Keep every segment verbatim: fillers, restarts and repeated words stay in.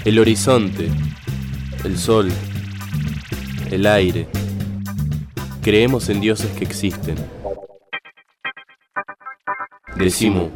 El horizonte, el sol, el aire. Creemos en dioses que existen. Decimú.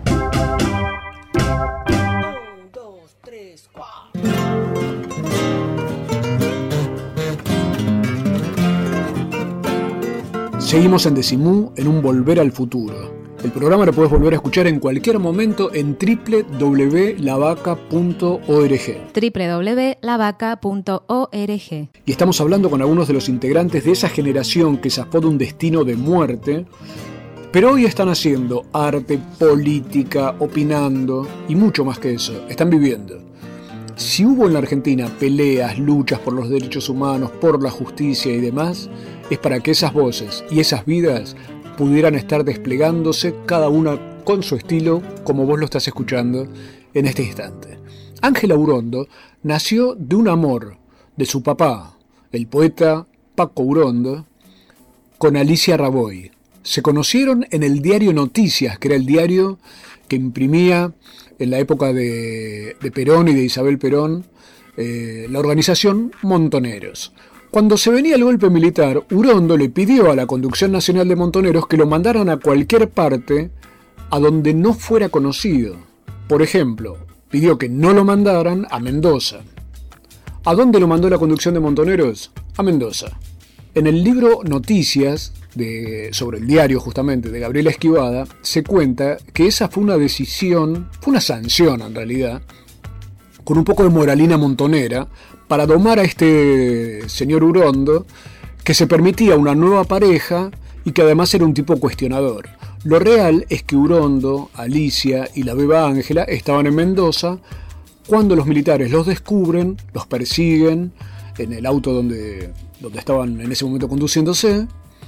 Seguimos en Decimú, en un volver al futuro. El programa lo puedes volver a escuchar en cualquier momento en doble u doble u doble u punto la vaca punto org. doble u doble u doble u punto la vaca punto org. Y estamos hablando con algunos de los integrantes de esa generación que zafó de un destino de muerte, pero hoy están haciendo arte, política, opinando y mucho más que eso. Están viviendo. Si hubo en la Argentina peleas, luchas por los derechos humanos, por la justicia y demás, es para que esas voces y esas vidas pudieran estar desplegándose cada una con su estilo, como vos lo estás escuchando en este instante. Ángela Urondo nació de un amor de su papá, el poeta Paco Urondo, con Alicia Raboy. Se conocieron en el diario Noticias, que era el diario que imprimía en la época de, de Perón y de Isabel Perón, eh, la organización Montoneros. Cuando se venía el golpe militar, Urondo le pidió a la Conducción Nacional de Montoneros que lo mandaran a cualquier parte a donde no fuera conocido. Por ejemplo, pidió que no lo mandaran a Mendoza. ¿A dónde lo mandó la Conducción de Montoneros? A Mendoza. En el libro Noticias, de, sobre el diario justamente de Gabriela Esquivada, se cuenta que esa fue una decisión, fue una sanción en realidad, con un poco de moralina montonera, para domar a este señor Urondo, que se permitía una nueva pareja y que además era un tipo cuestionador. Lo real es que Urondo, Alicia y la beba Ángela estaban en Mendoza cuando los militares los descubren, los persiguen en el auto donde, donde estaban en ese momento conduciéndose,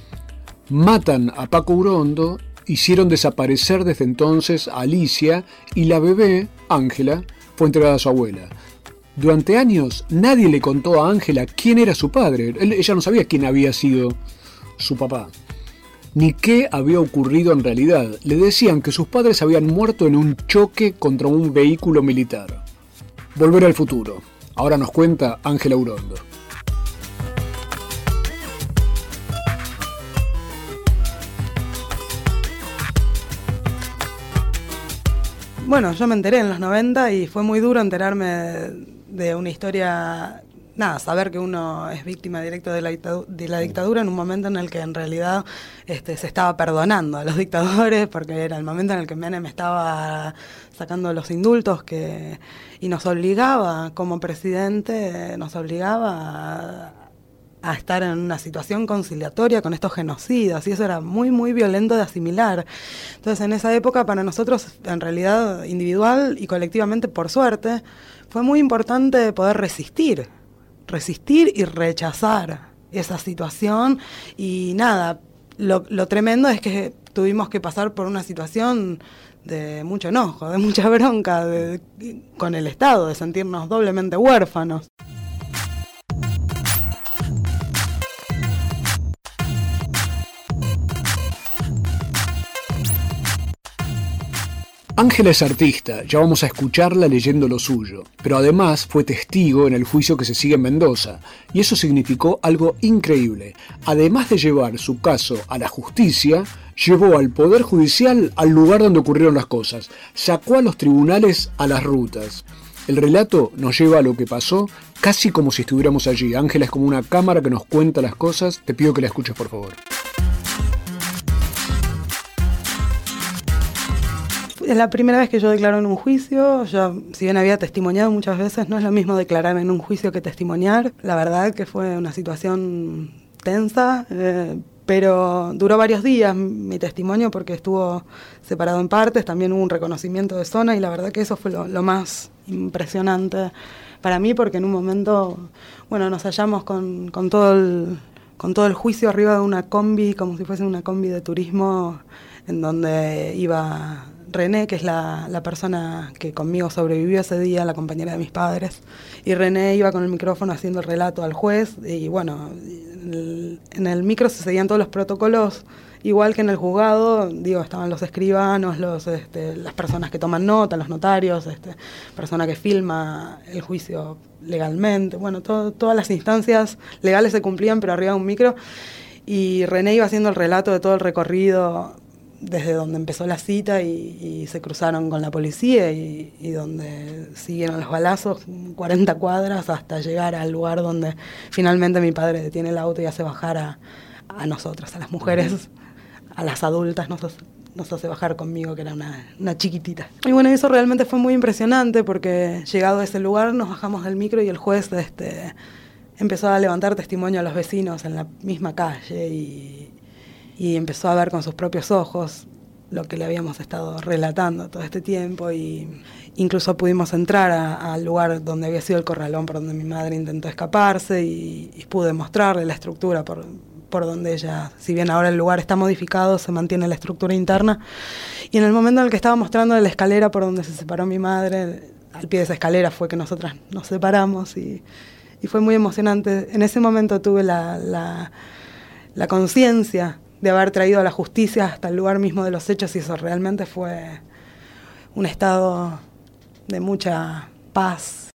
matan a Paco Urondo, hicieron desaparecer desde entonces a Alicia y la bebé, Ángela, fue entregada a su abuela. Durante años nadie le contó a Ángela quién era su padre. Él, ella no sabía quién había sido su papá, ni qué había ocurrido en realidad. Le decían que sus padres habían muerto en un choque contra un vehículo militar. Volver al futuro. Ahora nos cuenta Ángela Urondo. Bueno, yo me enteré en los noventa y fue muy duro enterarme de una historia, nada, saber que uno es víctima directa de la, dictadura, de la dictadura en un momento en el que en realidad este, se estaba perdonando a los dictadores, porque era el momento en el que Menem estaba sacando los indultos que, y nos obligaba, como presidente, nos obligaba a, a estar en una situación conciliatoria con estos genocidas, y eso era muy, muy violento de asimilar. Entonces, en esa época, para nosotros, en realidad, individual y colectivamente, por suerte, fue muy importante poder resistir, resistir y rechazar esa situación. Y nada, lo, lo tremendo es que tuvimos que pasar por una situación de mucho enojo, de mucha bronca de, de, con el Estado, de sentirnos doblemente huérfanos. Ángela es artista, ya vamos a escucharla leyendo lo suyo, pero además fue testigo en el juicio que se sigue en Mendoza, y eso significó algo increíble. Además de llevar su caso a la justicia, llevó al Poder Judicial al lugar donde ocurrieron las cosas, sacó a los tribunales a las rutas. El relato nos lleva a lo que pasó casi como si estuviéramos allí. Ángela es como una cámara que nos cuenta las cosas, te pido que la escuches por favor. Es la primera vez que yo declaro en un juicio. Yo, si bien había testimoniado muchas veces, no es lo mismo declarar en un juicio que testimoniar. La verdad que fue una situación tensa, eh, pero duró varios días mi testimonio porque estuvo separado en partes. También hubo un reconocimiento de zona y la verdad que eso fue lo, lo más impresionante para mí, porque en un momento, bueno, nos hallamos con, con todo el, con todo el juicio arriba de una combi, como si fuese una combi de turismo, en donde iba René, que es la, la persona que conmigo sobrevivió ese día, la compañera de mis padres, y René iba con el micrófono haciendo el relato al juez, y bueno, el, en el micro se seguían todos los protocolos, igual que en el juzgado, digo, estaban los escribanos, los, este, las personas que toman nota, los notarios, este, persona que filma el juicio legalmente, bueno, todo, todas las instancias legales se cumplían, pero arriba de un micro, y René iba haciendo el relato de todo el recorrido desde donde empezó la cita y, y se cruzaron con la policía y, y donde siguieron los balazos, cuarenta cuadras hasta llegar al lugar donde finalmente mi padre detiene el auto y hace bajar a, a nosotras, a las mujeres, a las adultas, nos, nos hace bajar conmigo, que era una, una chiquitita. Y bueno, eso realmente fue muy impresionante porque llegado a ese lugar nos bajamos del micro y el juez este, empezó a levantar testimonio a los vecinos en la misma calle y... y empezó a ver con sus propios ojos lo que le habíamos estado relatando todo este tiempo, y incluso pudimos entrar a, al lugar donde había sido el corralón por donde mi madre intentó escaparse y, y pude mostrarle la estructura por, por donde ella, si bien ahora el lugar está modificado, se mantiene la estructura interna, y en el momento en el que estaba mostrando la escalera por donde se separó mi madre, al pie de esa escalera fue que nosotras nos separamos y, y fue muy emocionante. En ese momento tuve la, la, la conciencia de haber traído a la justicia hasta el lugar mismo de los hechos, y eso realmente fue un estado de mucha paz.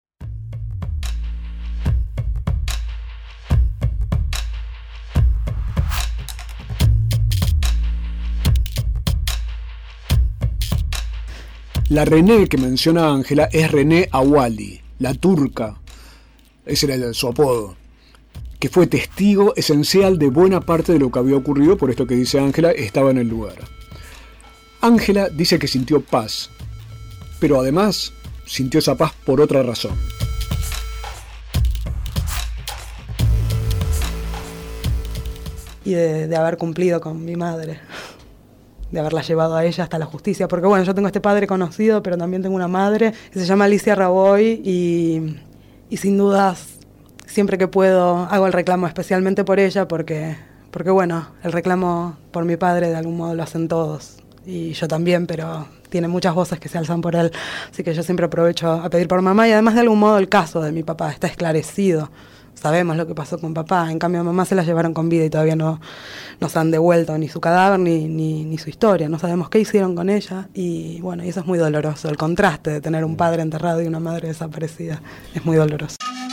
La René que menciona Ángela es René Awali, la turca, ese era su apodo, que fue testigo esencial de buena parte de lo que había ocurrido, por esto que dice Ángela, estaba en el lugar. Ángela dice que sintió paz, pero además sintió esa paz por otra razón. Y de, de haber cumplido con mi madre, de haberla llevado a ella hasta la justicia, porque bueno, yo tengo este padre conocido, pero también tengo una madre que se llama Alicia Raboy, y, y sin dudas siempre que puedo hago el reclamo especialmente por ella, porque, porque bueno, el reclamo por mi padre de algún modo lo hacen todos, y yo también, pero tiene muchas voces que se alzan por él, así que yo siempre aprovecho a pedir por mamá, y además de algún modo el caso de mi papá está esclarecido, sabemos lo que pasó con papá, en cambio a mamá se la llevaron con vida y todavía no nos han devuelto ni su cadáver ni, ni, ni su historia, no sabemos qué hicieron con ella, y bueno, y eso es muy doloroso, el contraste de tener un padre enterrado y una madre desaparecida es muy doloroso.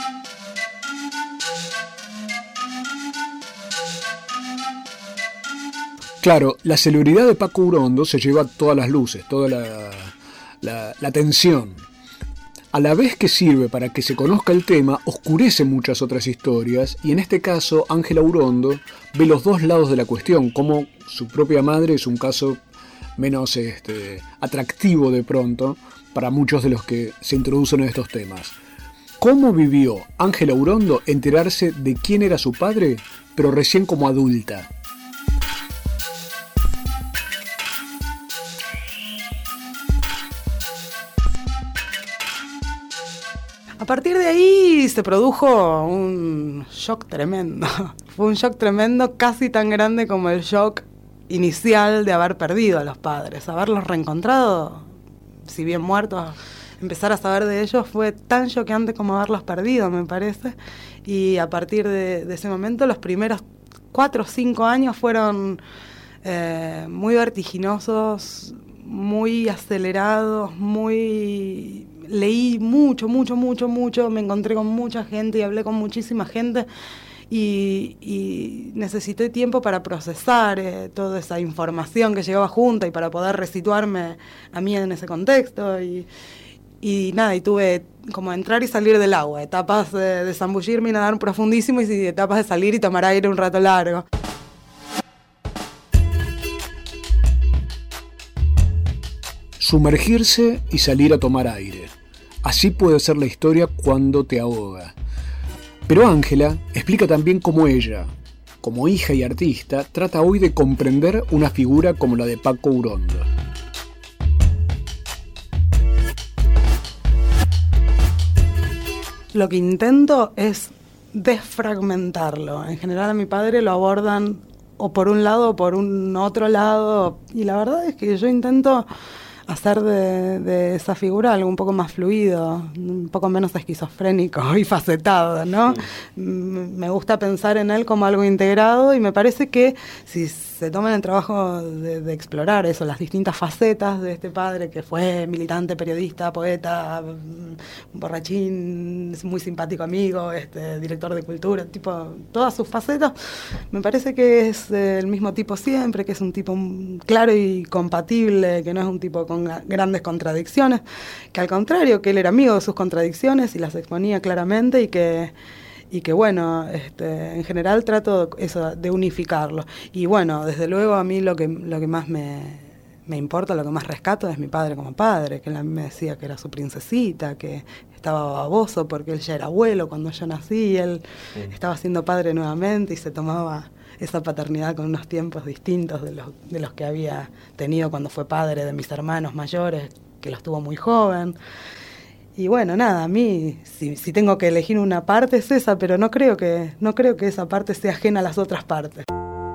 Claro, la celebridad de Paco Urondo se lleva todas las luces, toda la, la, la atención. A la vez que sirve para que se conozca el tema, oscurece muchas otras historias, y en este caso Ángela Urondo ve los dos lados de la cuestión, como su propia madre es un caso menos este, atractivo de pronto para muchos de los que se introducen en estos temas. ¿Cómo vivió Ángela Urondo enterarse de quién era su padre, pero recién como adulta? A partir de ahí se produjo un shock tremendo. Fue un shock tremendo, casi tan grande como el shock inicial de haber perdido a los padres. Haberlos reencontrado, si bien muertos, empezar a saber de ellos fue tan choqueante como haberlos perdido, me parece. Y a partir de, de ese momento, los primeros cuatro o cinco años fueron eh, muy vertiginosos, muy acelerados, muy... Leí mucho, mucho, mucho, mucho, me encontré con mucha gente y hablé con muchísima gente y, y necesité tiempo para procesar eh, toda esa información que llegaba junta y para poder resituarme a mí en ese contexto y, y nada, y tuve como entrar y salir del agua, etapas de, de zambullirme y nadar profundísimo y etapas de salir y tomar aire un rato largo. Sumergirse y salir a tomar aire. Así puede ser la historia cuando te ahoga. Pero Ángela explica también cómo ella, como hija y artista, trata hoy de comprender una figura como la de Paco Urondo. Lo que intento es desfragmentarlo. En general a mi padre lo abordan o por un lado o por un otro lado, y la verdad es que yo intento hacer de, de esa figura algo un poco más fluido, un poco menos esquizofrénico y facetado, ¿no? Sí. Me gusta pensar en él como algo integrado y me parece que si se toman el trabajo de, de explorar eso, las distintas facetas de este padre que fue militante, periodista, poeta, borrachín, muy simpático amigo, este, director de cultura, tipo, todas sus facetas, me parece que es el mismo tipo siempre, que es un tipo claro y compatible, que no es un tipo con grandes contradicciones, que al contrario, que él era amigo de sus contradicciones y las exponía claramente y que, y que bueno, este, en general trato eso de unificarlo. Y bueno, desde luego a mí lo que, lo que más me, me importa, lo que más rescato es mi padre como padre, que él a mí me decía que era su princesita, que estaba baboso porque él ya era abuelo cuando yo nací, y él sí. estaba siendo padre nuevamente y se tomaba esa paternidad con unos tiempos distintos de los, de los que había tenido cuando fue padre de mis hermanos mayores, que los tuvo muy joven. Y bueno, nada, a mí, si, si tengo que elegir una parte es esa, pero no creo que, no creo que esa parte sea ajena a las otras partes.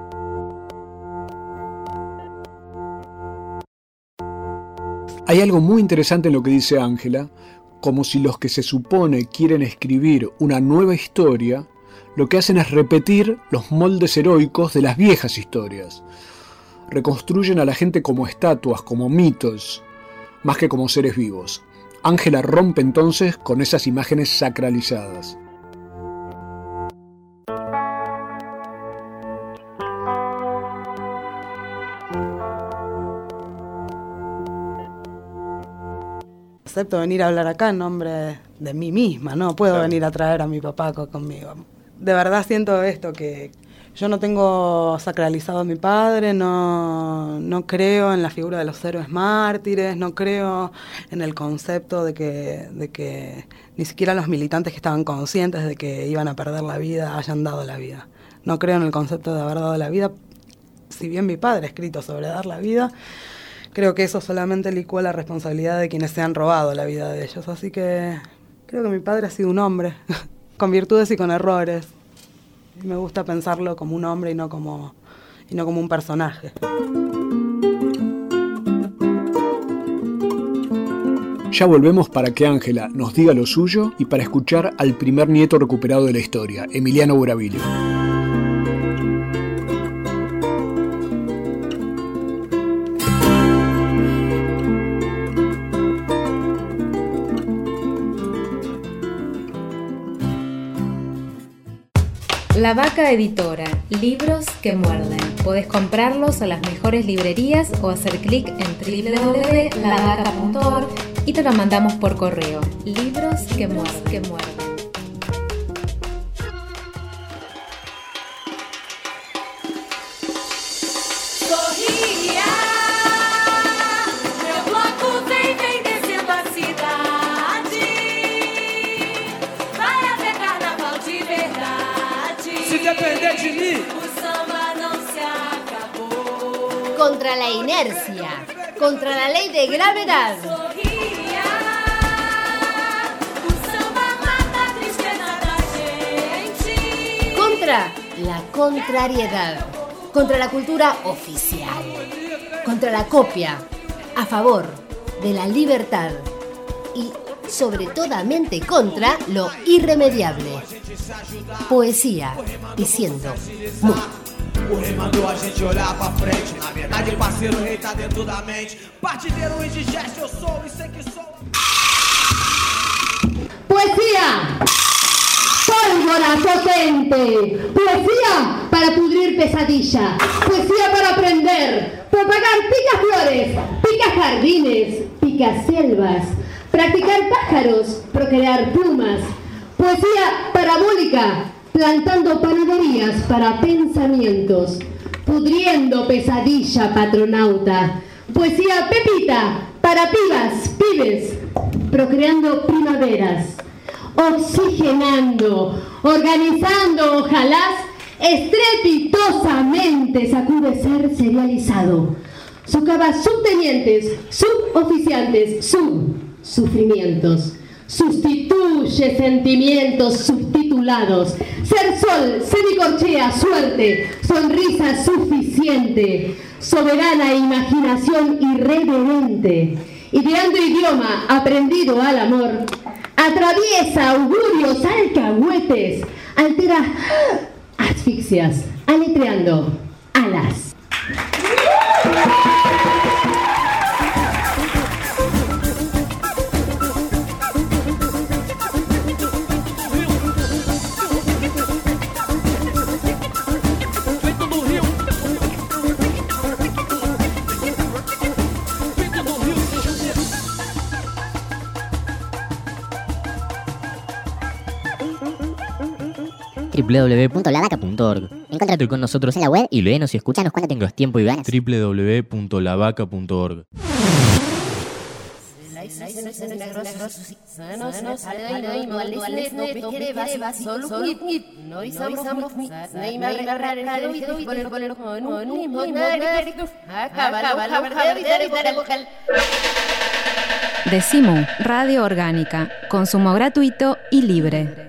Hay algo muy interesante en lo que dice Ángela, como si los que se supone quieren escribir una nueva historia lo que hacen es repetir los moldes heroicos de las viejas historias. Reconstruyen a la gente como estatuas, como mitos, más que como seres vivos. Ángela rompe entonces con esas imágenes sacralizadas. Acepto venir a hablar acá en nombre de mí misma, no puedo claro. venir a traer a mi papá conmigo. De verdad siento esto, que yo no tengo sacralizado a mi padre, no, no creo en la figura de los héroes mártires, no creo en el concepto de que, de que ni siquiera los militantes que estaban conscientes de que iban a perder la vida hayan dado la vida. No creo en el concepto de haber dado la vida, si bien mi padre ha escrito sobre dar la vida, creo que eso solamente licúa la responsabilidad de quienes se han robado la vida de ellos. Así que creo que mi padre ha sido un hombre, con virtudes y con errores. Y me gusta pensarlo como un hombre y no como, y no como un personaje. Ya volvemos para que Ángela nos diga lo suyo y para escuchar al primer nieto recuperado de la historia, Emiliano Buravilio. La Vaca Editora, libros que muerden. Podés comprarlos a las mejores librerías o hacer clic en doble u doble u doble u punto la vaca punto org y te lo mandamos por correo. Libros que muerden. Que muerden. Depender de mí. Contra la inercia, contra la ley de gravedad. Contra la contrariedad, contra la cultura oficial, contra la copia, a favor de la libertad y sobre toda mente contra lo irremediable. Poesía diciendo mu. O rei mandou a gente olhar pra frente. Na verdade, parceiro, o rei tá dentro da mente. Partideiro, indigesto, eu sou e sei que sou. Poesía, pólvora potente. Poesía para pudrir pesadilla. Poesía para aprender. Propagar picaflores, picajardines, picaselvas. Practicar pájaros, procrear plumas. Poesía parabólica, plantando panaderías para pensamientos, pudriendo pesadilla patronauta. Poesía pepita, para pibas, pibes, procreando primaveras, oxigenando, organizando, ojalá, estrepitosamente sacude ser serializado. Socava subtenientes, suboficiantes, sub, sufrimientos. Sustituye sentimientos subtitulados, Ser sol, semicorchea, suerte, sonrisa suficiente, soberana imaginación irreverente, ideando idioma aprendido al amor, atraviesa augurios, alcahuetes, altera asfixias, aletreando alas. doble u doble u doble u punto la vaca punto org. Encuéntrate con nosotros en la web y léenos y escúchanos cuando tengas tiempo y ganas. doble u doble u doble u punto la vaca punto org. Decimu, Radio Orgánica, consumo gratuito y libre.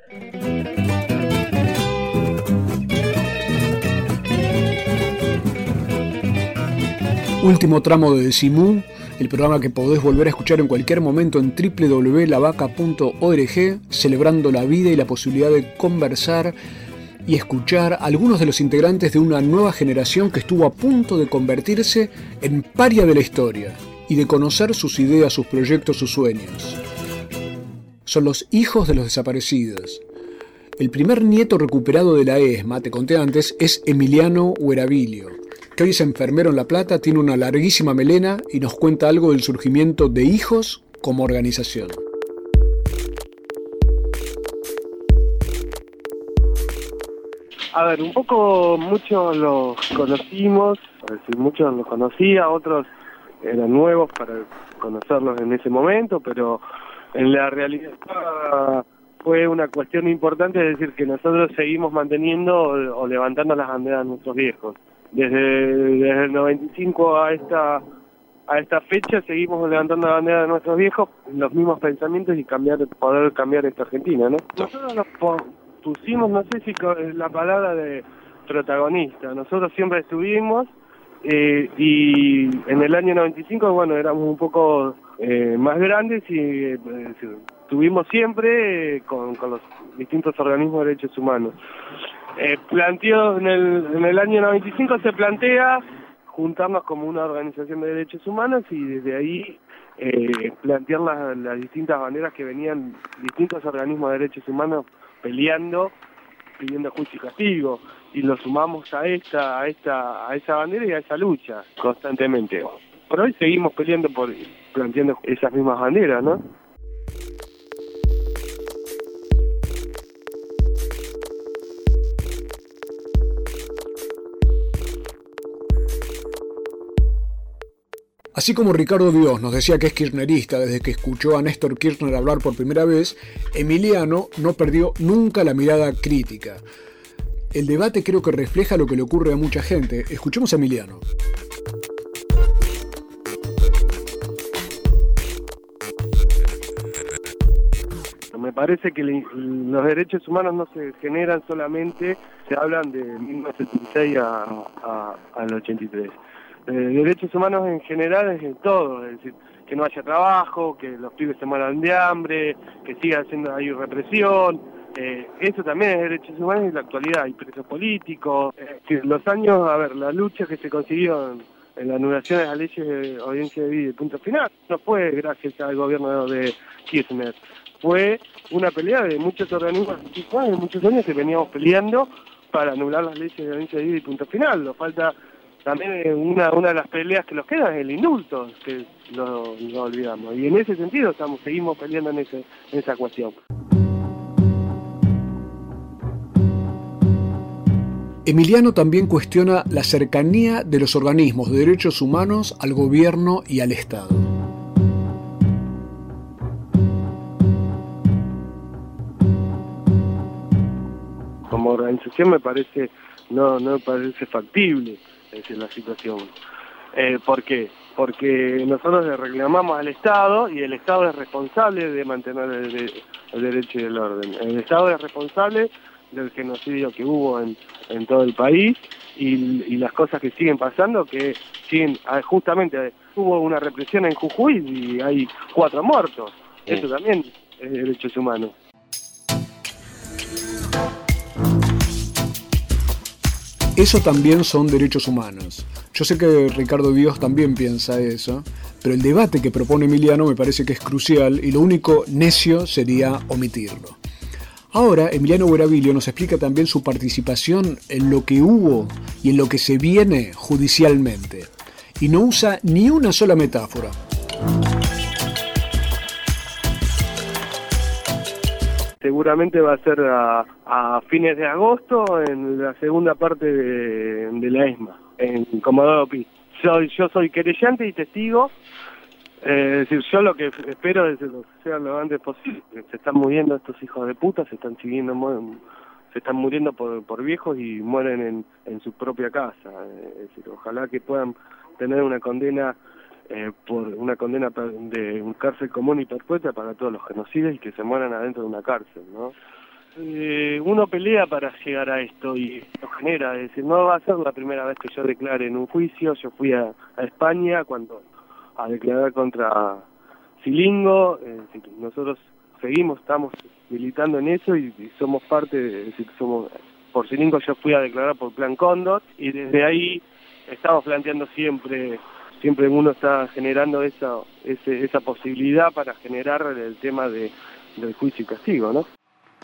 Último tramo de Decimu, el programa que podés volver a escuchar en cualquier momento en doble u doble u doble u punto la vaca punto org, celebrando la vida y la posibilidad de conversar y escuchar a algunos de los integrantes de una nueva generación que estuvo a punto de convertirse en paria de la historia y de conocer sus ideas, sus proyectos, sus sueños. Son los hijos de los desaparecidos. El primer nieto recuperado de la ESMA, te conté antes, es Emiliano Huerabilio, que hoy es enfermero en La Plata, tiene una larguísima melena y nos cuenta algo del surgimiento de Hijos como organización. A ver, un poco muchos los conocimos, es decir, muchos los conocía, otros eran nuevos para conocerlos en ese momento, pero en la realidad fue una cuestión importante, es decir, que nosotros seguimos manteniendo o, o levantando las banderas de nuestros viejos. Desde, desde el noventa y cinco a esta a esta fecha seguimos levantando la bandera de nuestros viejos, los mismos pensamientos y cambiar poder cambiar esta Argentina, ¿no? Nosotros nos pusimos, no sé si la palabra de protagonista, nosotros siempre estuvimos eh, y en el año noventa y cinco, bueno, éramos un poco eh, más grandes y eh, estuvimos siempre eh, con, con los distintos organismos de derechos humanos. Eh, planteó en el, en el año noventa y cinco se plantea juntarnos como una organización de derechos humanos y desde ahí eh, plantear las, las distintas banderas que venían distintos organismos de derechos humanos peleando, pidiendo juicio y castigo, y lo sumamos a esta, a esta, a esa bandera y a esa lucha constantemente. Por hoy seguimos peleando por planteando esas mismas banderas, ¿no? Así como Ricardo Dios nos decía que es kirchnerista desde que escuchó a Néstor Kirchner hablar por primera vez, Emiliano no perdió nunca la mirada crítica. El debate creo que refleja lo que le ocurre a mucha gente. Escuchemos a Emiliano. Me parece que los derechos humanos no se generan solamente, se hablan de mil novecientos setenta y seis a, a, al ochenta y tres. Eh, derechos humanos en general es en todo, es decir, que no haya trabajo, que los pibes se mueran de hambre, que siga haciendo ahí represión, eh, eso también es derechos humanos en la actualidad, hay presos políticos, eh, que los años, a ver, la lucha que se consiguió en, en la anulación de las leyes de audiencia de vida y punto final, no fue gracias al gobierno de Kirchner, fue una pelea de muchos organismos, de muchos años que veníamos peleando para anular las leyes de audiencia de vida y punto final, nos falta. También una, una de las peleas que nos queda es el indulto, que lo, lo olvidamos. Y en ese sentido estamos seguimos peleando en, ese, en esa cuestión. Emiliano también cuestiona la cercanía de los organismos de derechos humanos al gobierno y al Estado. Como organización me parece, no, no me parece factible. Es la situación. Eh, ¿Por qué? Porque nosotros le reclamamos al Estado y el Estado es responsable de mantener el, el derecho y el orden. El Estado es responsable del genocidio que hubo en, en todo el país y, y las cosas que siguen pasando, que siguen, justamente hubo una represión en Jujuy y hay cuatro muertos. Sí. Eso también es derechos humanos. Eso también son derechos humanos. Yo sé que Ricardo Dios también piensa eso, pero el debate que propone Emiliano me parece que es crucial y lo único necio sería omitirlo. Ahora, Emiliano Guerabilio nos explica también su participación en lo que hubo y en lo que se viene judicialmente. Y no usa ni una sola metáfora. Seguramente va a ser a, a fines de agosto en la segunda parte de, de la ESMA, en Comodoro Pi. Soy, yo soy querellante y testigo, eh, es decir, yo lo que espero es que sea lo antes posible. Se están muriendo estos hijos de puta, se están siguiendo, se están muriendo por, por viejos y mueren en, en su propia casa. Es decir, ojalá que puedan tener una condena Eh, por una condena de un cárcel común y perpetua para todos los genocidas y que se mueran adentro de una cárcel, ¿no? Eh, uno pelea para llegar a esto y lo genera, es decir, no va a ser la primera vez que yo declare en un juicio. Yo fui a, a España cuando a declarar contra Silingo, es decir, nosotros seguimos, estamos militando en eso y, y somos parte, de, es decir, somos, por Silingo yo fui a declarar por Plan Cóndor y desde ahí estamos planteando siempre Siempre uno está generando esa ese, esa posibilidad para generar el tema de, del juicio y castigo, ¿no?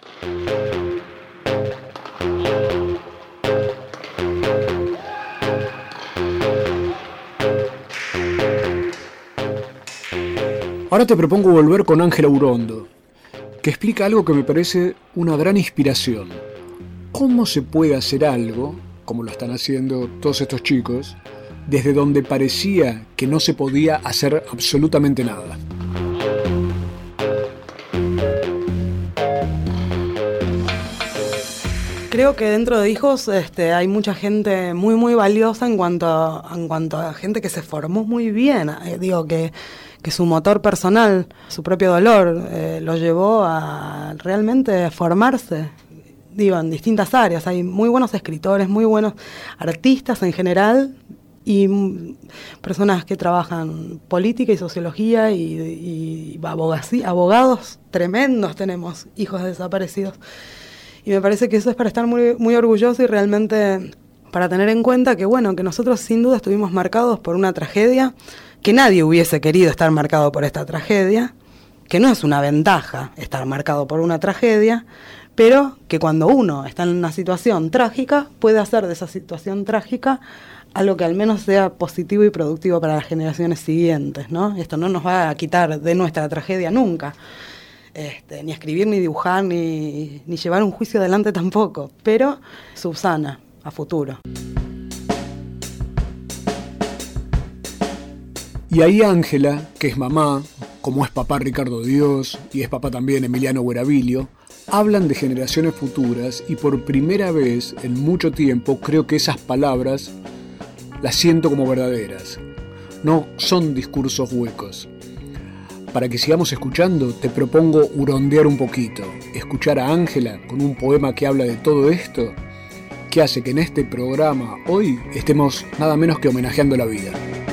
Ahora te propongo volver con Ángela Urondo, que explica algo que me parece una gran inspiración. ¿Cómo se puede hacer algo, como lo están haciendo todos estos chicos, desde donde parecía que no se podía hacer absolutamente nada? Creo que dentro de Hijos este, hay mucha gente muy muy valiosa en cuanto a, en cuanto a gente que se formó muy bien. Eh, digo que, que su motor personal, su propio dolor, eh, lo llevó a realmente formarse. Digo, en distintas áreas. Hay muy buenos escritores, muy buenos artistas en general, y personas que trabajan política y sociología y, y abogacía, abogados tremendos tenemos, hijos de desaparecidos. Y me parece que eso es para estar muy, muy orgulloso y realmente para tener en cuenta que, bueno, que nosotros sin duda estuvimos marcados por una tragedia, que nadie hubiese querido estar marcado por esta tragedia, que no es una ventaja estar marcado por una tragedia, pero que cuando uno está en una situación trágica, puede hacer de esa situación trágica algo que al menos sea positivo y productivo para las generaciones siguientes, ¿no? Esto no nos va a quitar de nuestra tragedia nunca, este, ni escribir, ni dibujar, ni, ni llevar un juicio adelante tampoco, pero subsana a futuro. Y ahí Ángela, que es mamá, como es papá Ricardo Dios y es papá también Emiliano Guerabilio, hablan de generaciones futuras y por primera vez en mucho tiempo creo que esas palabras las siento como verdaderas. No son discursos huecos. Para que sigamos escuchando, te propongo hurondear un poquito, escuchar a Ángela con un poema que habla de todo esto, que hace que en este programa hoy estemos nada menos que homenajeando la vida.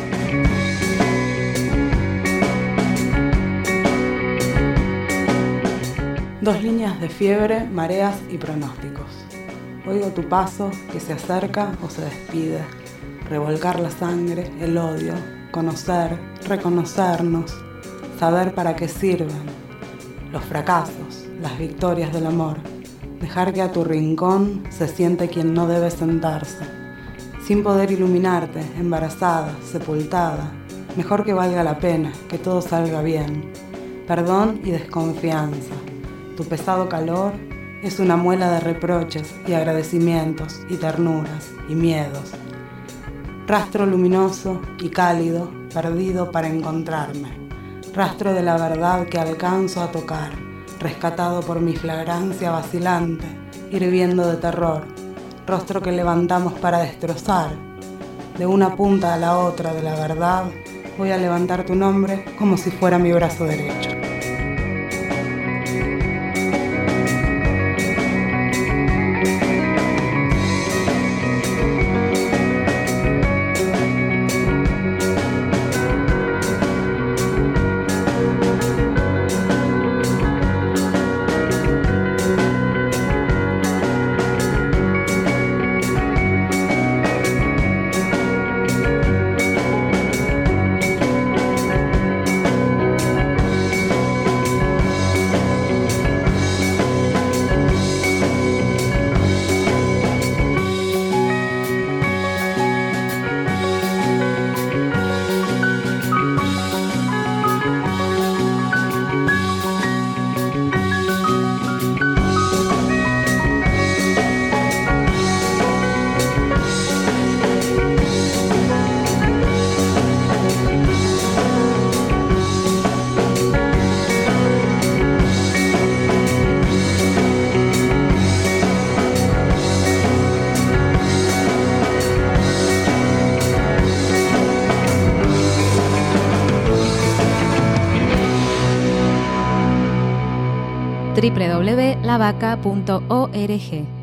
Dos líneas de fiebre, mareas y pronósticos. Oigo tu paso que se acerca o se despide. Revolcar la sangre, el odio, conocer, reconocernos, saber para qué sirven. Los fracasos, las victorias del amor. Dejar que a tu rincón se siente quien no debe sentarse. Sin poder iluminarte, embarazada, sepultada. Mejor que valga la pena, que todo salga bien. Perdón y desconfianza. Tu pesado calor es una muela de reproches y agradecimientos y ternuras y miedos. Rastro luminoso y cálido, perdido para encontrarme. Rastro de la verdad que alcanzo a tocar, rescatado por mi flagrancia vacilante, hirviendo de terror. Rostro que levantamos para destrozar. De una punta a la otra de la verdad, voy a levantar tu nombre como si fuera mi brazo derecho. w w w punto la vaca punto org.